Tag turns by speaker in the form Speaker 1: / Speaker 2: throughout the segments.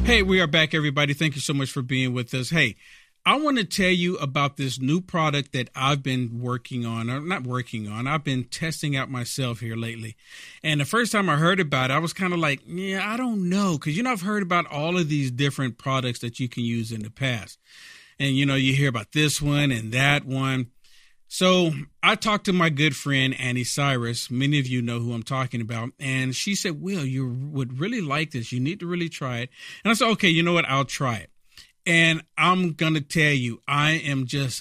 Speaker 1: Hey, we are back, everybody. Thank you so much for being with us. Hey, I want to tell you about this new product that I've been working on, or not working on. I've been testing out myself here lately. And the first time I heard about it, I was kind of like, yeah, I don't know. Because, I've heard about all of these different products that you can use in the past. And, you hear about this one and that one. So I talked to my good friend, Annie Cyrus. Many of you know who I'm talking about. And she said, Will, you would really like this. You need to really try it. And I said, okay, you know what? I'll try it. And I'm going to tell you, I am just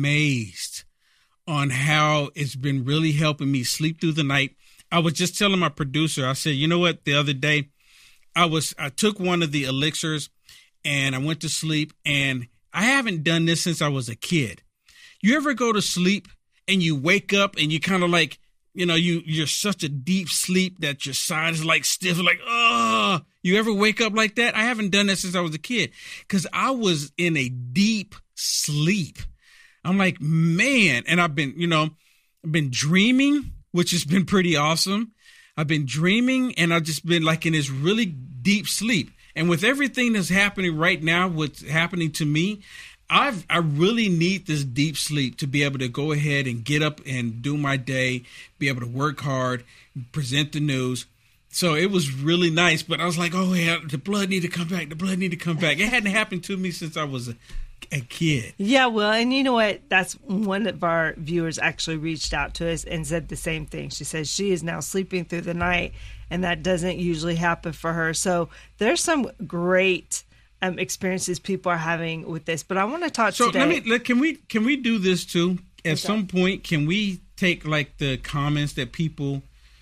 Speaker 1: amazed on how it's been really helping me sleep through the night. I was just telling my producer, I said, you know what? The other day, I took one of the elixirs and I went to sleep, and I haven't done this since I was a kid. You ever go to sleep and you wake up and you kind of like, you're such a deep sleep that your side is like stiff, like, oh, you ever wake up like that? I haven't done that since I was a kid because I was in a deep sleep. I'm like, man. And I've been dreaming, which has been pretty awesome. I've been dreaming and I've just been like in this really deep sleep. And with everything that's happening right now, what's happening to me, I really need this deep sleep to be able to go ahead and get up and do my day, be able to work hard, present the news. So it was really nice, but I was like, oh, yeah, the blood need to come back. The blood need to come back. It hadn't happened to me since I was a kid.
Speaker 2: Yeah, well, and you know what? That's one of our viewers actually reached out to us and said the same thing. She says she is now sleeping through the night, and that doesn't usually happen for her. So there's some great experiences people are having with this, but I want to talk today.
Speaker 1: Can we do this too? At some point, can we take like the comments that people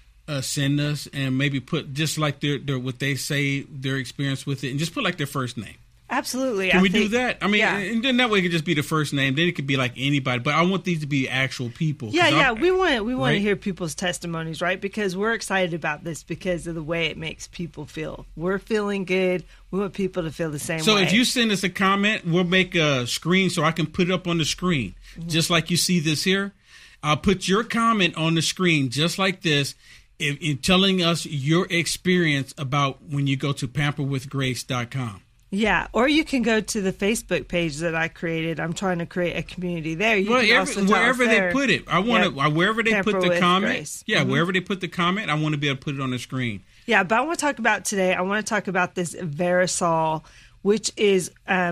Speaker 1: send us and maybe put just like their what they say their experience with it, and just put like their first name?
Speaker 2: Absolutely.
Speaker 1: Can we do that? I mean, yeah. And then that way it could just be the first name. Then it could be like anybody. But I want these to be actual people.
Speaker 2: Yeah. We want to hear people's testimonies, right? Because we're excited about this because of the way it makes people feel. We're feeling good. We want people to feel the same way.
Speaker 1: So if you send us a comment, we'll make a screen so I can put it up on the screen, just like you see this here. I'll put your comment on the screen just like this, in telling us your experience about when you go to pamperwithgrace.com.
Speaker 2: Yeah, or you can go to the Facebook page that I created. I'm trying to create a community there.
Speaker 1: Wherever they put it. I want to, wherever they put the comment.
Speaker 2: Grace.
Speaker 1: Yeah, wherever they put the comment, I want to be able to put it on the screen.
Speaker 2: Yeah, but I want to talk about today, this Verisol, which is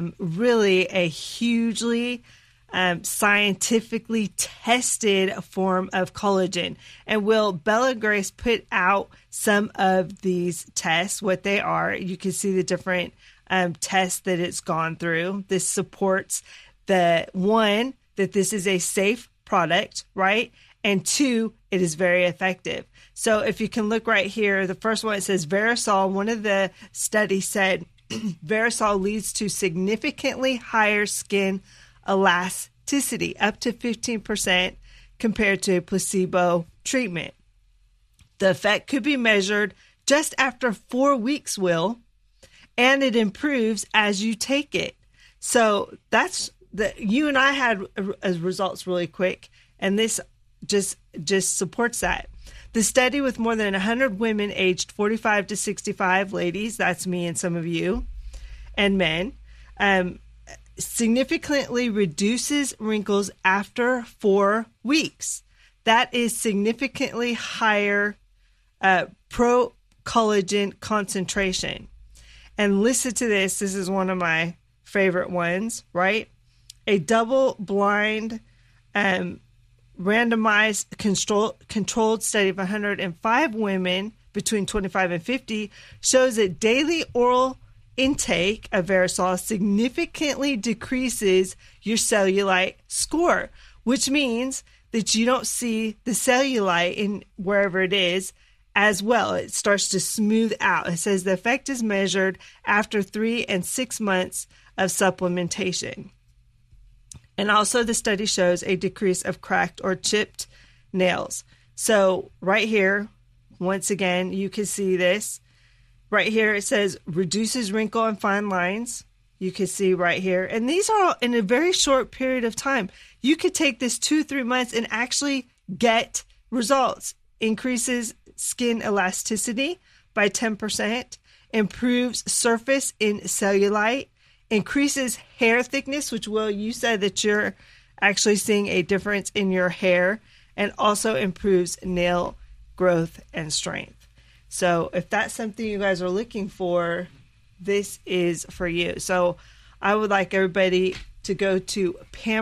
Speaker 2: really a hugely scientifically tested form of collagen. And Bella Grace put out some of these tests, what they are. You can see the different tests that it's gone through. This supports that this is a safe product, right? And two, it is very effective. So if you can look right here, the first one, it says Verisol. One of the studies said Verisol leads to significantly higher skin elasticity, up to 15% compared to a placebo treatment. The effect could be measured just after 4 weeks, and it improves as you take it. So you and I had results really quick, and this just supports that. The study with more than 100 women aged 45 to 65, ladies, that's me and some of you, and men, significantly reduces wrinkles after 4 weeks. That is significantly higher pro-collagen concentration. And listen to this. This is one of my favorite ones, right? A double-blind, randomized controlled study of 105 women between 25 and 50 shows that daily oral intake of Verisol significantly decreases your cellulite score, which means that you don't see the cellulite in wherever it is as well. It starts to smooth out. It says the effect is measured after 3 and 6 months of supplementation. And also the study shows a decrease of cracked or chipped nails. So right here, once again, you can see this. Right here it says reduces wrinkle and fine lines. You can see right here. And these are all in a very short period of time. You could take this 2-3 months and actually get results. Increases skin elasticity by 10%. improves surface in cellulite, increases hair thickness, which, Will, you said that you're actually seeing a difference in your hair, and also improves nail growth and strength. So if that's something you guys are looking for, this is for you. So I would like everybody to go to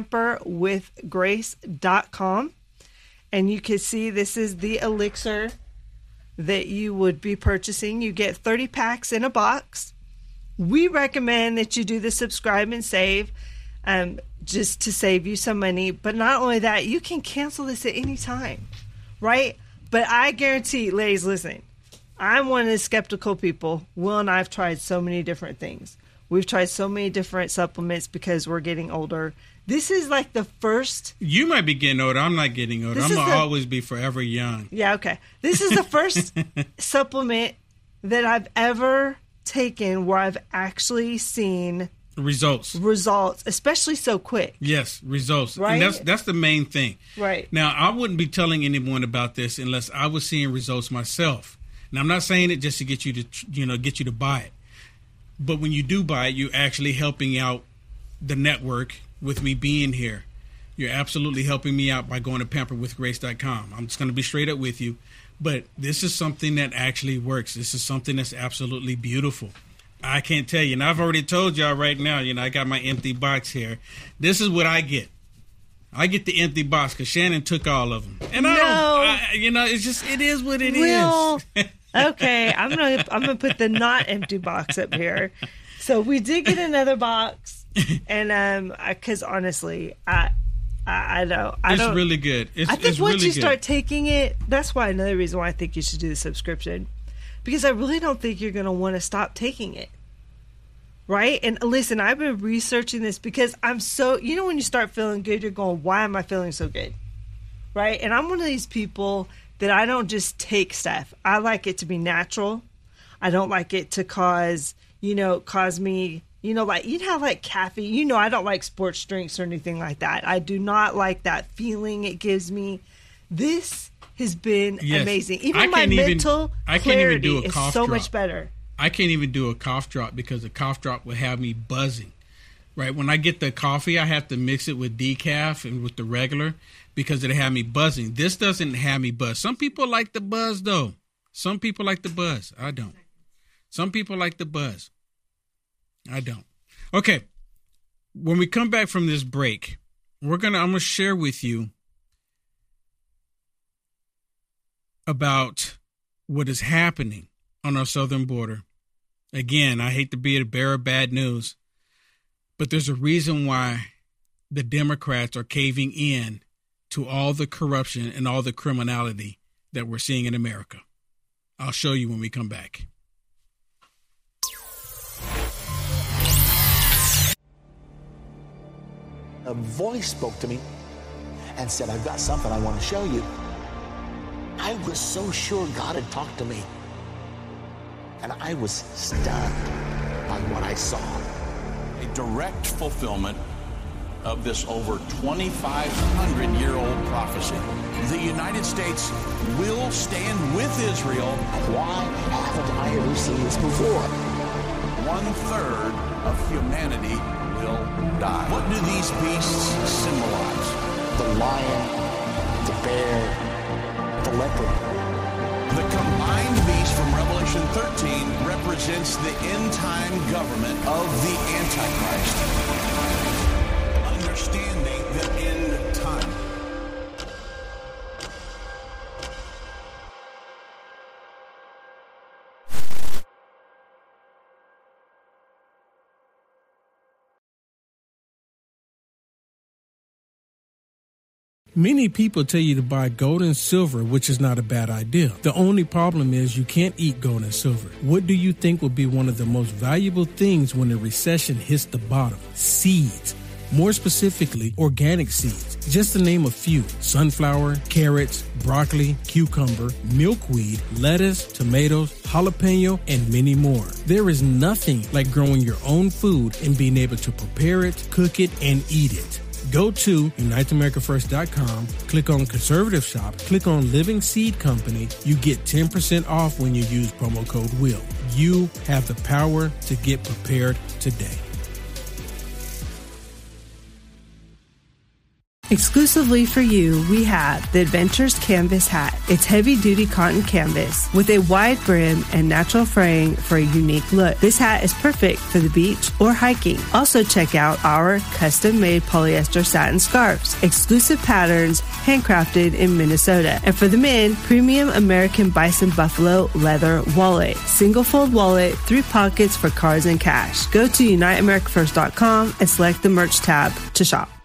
Speaker 2: pamperwithgrace.com, and you can see this is the elixir that you would be purchasing. You get 30 packs in a box. We recommend that you do the subscribe and save, just to save you some money. But not only that, you can cancel this at any time, right? But I guarantee, ladies, listen, I'm one of the skeptical people. Will and I have tried so many different things. We've tried so many different supplements because we're getting older. This is like the first...
Speaker 1: You might be getting older. I'm not getting older. I'm going to always be forever young.
Speaker 2: Yeah, okay. This is the first supplement that I've ever taken where I've actually seen... Results, especially so quick.
Speaker 1: Yes, results.
Speaker 2: Right?
Speaker 1: And that's the main thing.
Speaker 2: Right.
Speaker 1: Now, I wouldn't be telling anyone about this unless I was seeing results myself. Now, I'm not saying it just to get you to buy it. But when you do buy it, you're actually helping out the network with me being here. You're absolutely helping me out by going to pamperwithgrace.com. I'm just going to be straight up with you. But this is something that actually works. This is something that's absolutely beautiful. I can't tell you. And I've already told y'all right now, I got my empty box here. This is what I get. I get the empty box because Shannon took all of them. And it's just, it is what it is.
Speaker 2: Okay, I'm gonna put the not empty box up here. So we did get another box, and because honestly, I don't.
Speaker 1: It's really good.
Speaker 2: I think once you start taking it, that's why another reason why I think you should do the subscription, because I really don't think you're gonna want to stop taking it. Right? And listen, I've been researching this because I'm so, when you start feeling good, you're going, why am I feeling so good? Right? And I'm one of these people that I don't just take stuff. I like it to be natural. I don't like it to cause me, like caffeine. I don't like sports drinks or anything like that. I do not like that feeling it gives me. This has been amazing. Even my mental clarity is so much better.
Speaker 1: I can't even do a cough drop because the cough drop will have me buzzing. Right? When I get the coffee, I have to mix it with decaf and with the regular because it'll have me buzzing. This doesn't have me buzz. Some people like the buzz, though. Some people like the buzz. I don't. Some people like the buzz. I don't. Okay. When we come back from this break, I'm going to share with you about what is happening on our southern border. Again, I hate to be a bearer of bad news, but there's a reason why the Democrats are caving in to all the corruption and all the criminality that we're seeing in America. I'll show you when we come back.
Speaker 3: A voice spoke to me and said, I've got something I want to show you. I was so sure God had talked to me. And I was stunned by what I saw.
Speaker 4: A direct fulfillment of this over 2,500-year-old prophecy. The United States will stand with Israel.
Speaker 3: Why haven't I ever seen this before?
Speaker 4: 1/3 of humanity will die. What do these beasts symbolize?
Speaker 3: The lion, the bear, the leopard.
Speaker 4: The combined beast from Revelation 13 represents the end-time government of the Antichrist. Understanding the end time.
Speaker 5: Many people tell you to buy gold and silver, which is not a bad idea. The only problem is you can't eat gold and silver. What do you think will be one of the most valuable things when a recession hits the bottom? Seeds. More specifically, organic seeds. Just to name a few: sunflower, carrots, broccoli, cucumber, milkweed, lettuce, tomatoes, jalapeno, and many more. There is nothing like growing your own food and being able to prepare it, cook it, and eat it. Go to UniteAmericaFirst.com, click on Conservative Shop, click on Living Seed Company. You get 10% off when you use promo code WILL. You have the power to get prepared today.
Speaker 2: Exclusively for you, we have the Adventures Canvas Hat. It's heavy-duty cotton canvas with a wide brim and natural fraying for a unique look. This hat is perfect for the beach or hiking. Also check out our custom-made polyester satin scarves, exclusive patterns, handcrafted in Minnesota. And for the men, premium American Bison Buffalo leather wallet. Single-fold wallet, 3 pockets for cards and cash. Go to UniteAmericaFirst.com and select the merch tab to shop.